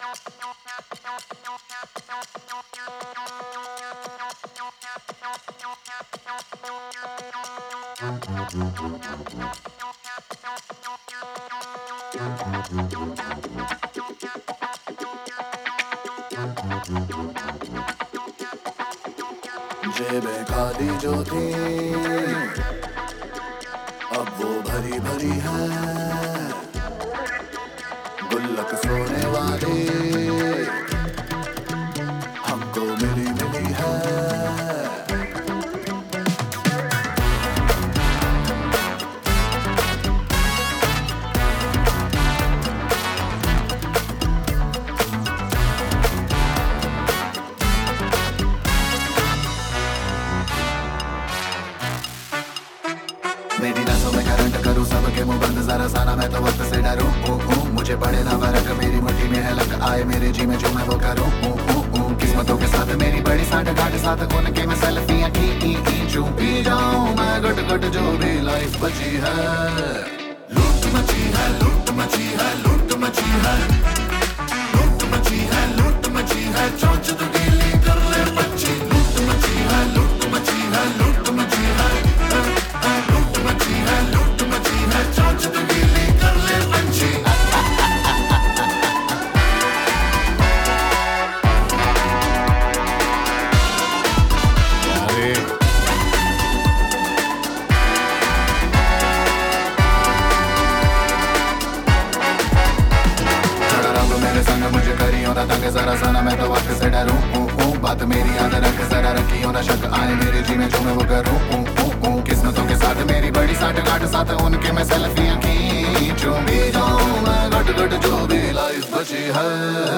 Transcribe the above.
जेबें खाली जो थी अब वो भरी भरी है, गुल्लक सोने वाली हमको मिली मिली है। मेरी नसों में करंट करूँ सबके मुंह बंद जरा साना मैं तो वक्त से डरूं। मुझे पड़े ना फर्क मेरी मुट्ठी में है लक आए मेरे जी में जो मैं वो करूं। किस्मतों के साथ मेरी बड़ी साठ गांठ साथ खोल के मैं सेल्फियां खींचूं पी जाऊं मैं घट घट जो भी लाइफ बची है। लूट मची है लूट मची है लूट मची है लूट मची है लूट मची है चोंच तो गीली कर ले बच्ची। लूट मची है लूट मची है लूट मची है लूट मची है लूट मची है चोंच तो गीली कर ले बच्ची। संग मुझे करियो ना तंग जरा सा ना मैं तो वक्त से डरूं। बात मेरी याद रख जरा रखियो ना शक आए मेरे जी में जो मैं वो करूं। किस्मतों के साथ मेरी बड़ी साठ गांठ साथ उनके मैं सेल्फियां खींचूं भी जाऊं मैं घट घट जो भी लाइफ बची है।